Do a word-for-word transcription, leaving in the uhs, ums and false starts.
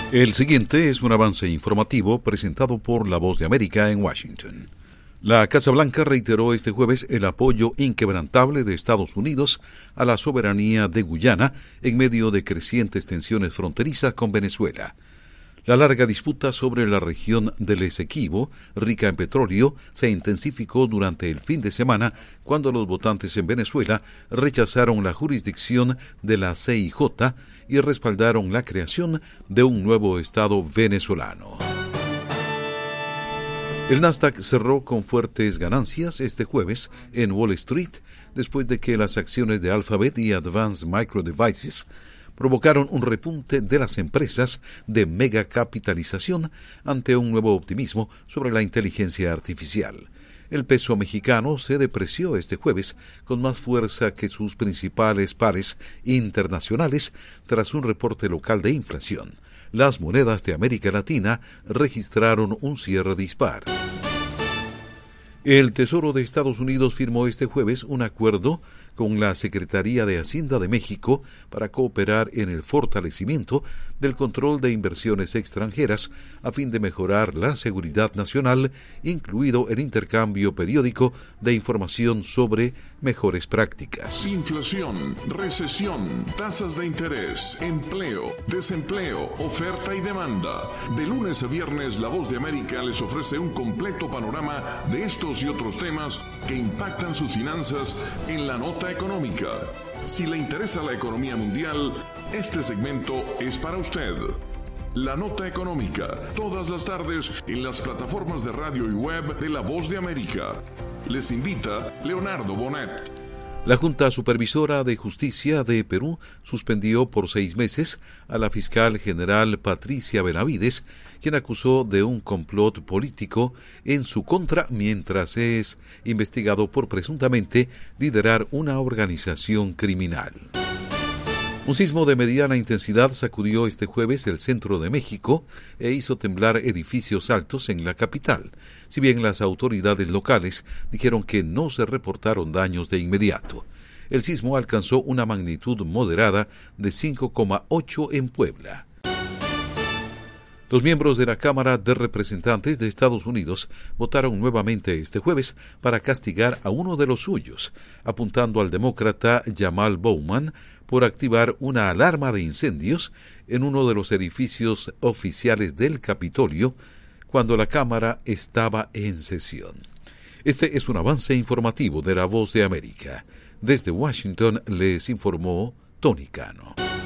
El siguiente es un avance informativo presentado por La Voz de América en Washington. La Casa Blanca reiteró este jueves el apoyo inquebrantable de Estados Unidos a la soberanía de Guyana en medio de crecientes tensiones fronterizas con Venezuela. La larga disputa sobre la región del Esequibo, rica en petróleo, se intensificó durante el fin de semana cuando los votantes en Venezuela rechazaron la jurisdicción de la C I J y respaldaron la creación de un nuevo Estado venezolano. El Nasdaq cerró con fuertes ganancias este jueves en Wall Street después de que las acciones de Alphabet y Advanced Micro Devices provocaron un repunte de las empresas de megacapitalización ante un nuevo optimismo sobre la inteligencia artificial. El peso mexicano se depreció este jueves con más fuerza que sus principales pares internacionales tras un reporte local de inflación. Las monedas de América Latina registraron un cierre dispar. El Tesoro de Estados Unidos firmó este jueves un acuerdo con la Secretaría de Hacienda de México para cooperar en el fortalecimiento del control de inversiones extranjeras a fin de mejorar la seguridad nacional, incluido el intercambio periódico de información sobre mejores prácticas. Inflación, recesión, tasas de interés, empleo, desempleo, oferta y demanda. De lunes a viernes, La Voz de América les ofrece un completo panorama de estos y otros temas que impactan sus finanzas en la nota económica. Si le interesa la economía mundial, este segmento es para usted. La Nota Económica, todas las tardes en las plataformas de radio y web de La Voz de América. Les invita Leonardo Bonet. La Junta Supervisora de Justicia de Perú suspendió por seis meses a la fiscal general Patricia Benavides, quien acusó de un complot político en su contra mientras es investigado por presuntamente liderar una organización criminal. Un sismo de mediana intensidad sacudió este jueves el centro de México e hizo temblar edificios altos en la capital, si bien las autoridades locales dijeron que no se reportaron daños de inmediato. El sismo alcanzó una magnitud moderada de cinco coma ocho en Puebla. Los miembros de la Cámara de Representantes de Estados Unidos votaron nuevamente este jueves para castigar a uno de los suyos, apuntando al demócrata Jamal Bowman por activar una alarma de incendios en uno de los edificios oficiales del Capitolio cuando la Cámara estaba en sesión. Este es un avance informativo de La Voz de América. Desde Washington les informó Tony Cano.